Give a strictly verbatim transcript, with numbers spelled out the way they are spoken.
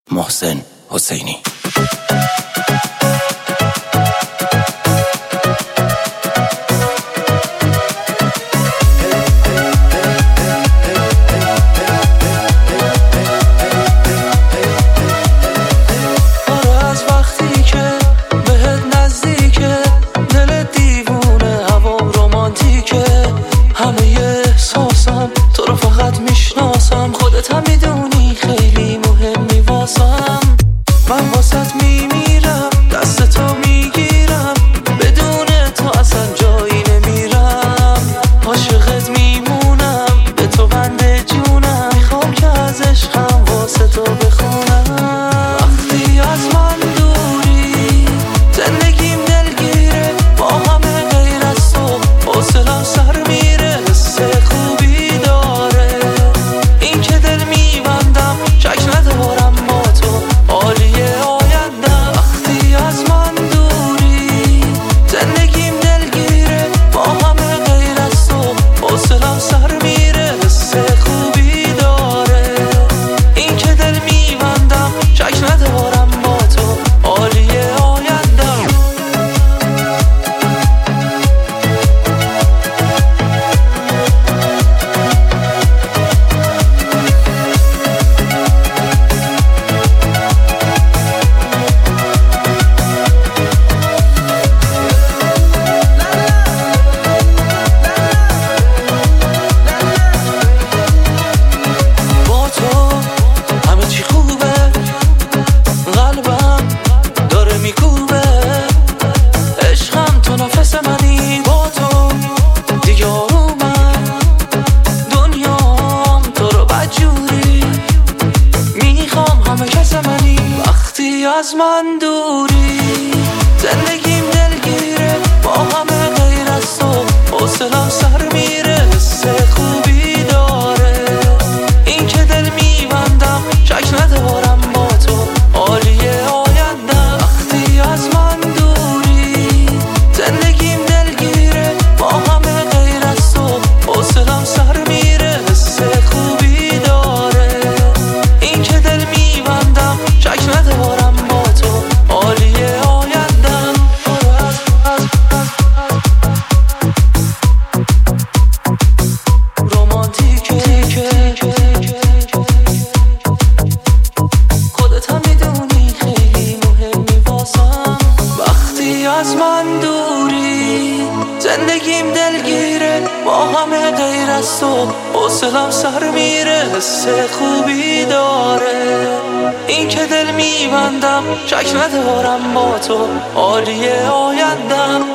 محسن حسینی. تو رو فقط میشناسم، خودت هم میدونی خیلی مهمی واسم. من واسط میمیرم، دست تو میگیرم، بدون تو اصلا جایی نمیرم. عاشقت میمونم، به تو بنده جونم، میخوام که از عشقم واسه تو بخونم. وقتی از من دوری زندگیم دلگیره، با همه غیر از تو حوصله‌ام سر میره. حس خوبی داره این که دل میبندم، شک ندارم با تو عالیه آیندم. وقتی از من دوری زندگیم دلگیره، با همه غیر از تو حوصله‌ام سر میره. حس خوبی داره این که دل میبندم، شک ندارم با تو عالیه آیندم. وقتی از من دوری زندگیم دلگیره، با همه غیر از تو حوصله‌ام سر میره. حس خوبی داره این که دل میبندم، شک ندارم با تو عالیه آیندم. وقتی از من دوری زندگیم دلگیره، با همه غیر از تو حوصله‌ام سر میره. حس خوبی داره این که دل میبندم، شک ندارم با تو عالیه آیندم. رومانتیکه خودت هم میدونی خیلی مهمی واسم. وقتی از من دوری زندگیم دلگیره، با همه غیر از تو حوصله‌ام سر میره. حس خوبی داره این که دل میبندم، شک ندارم با تو عالیه آیندم.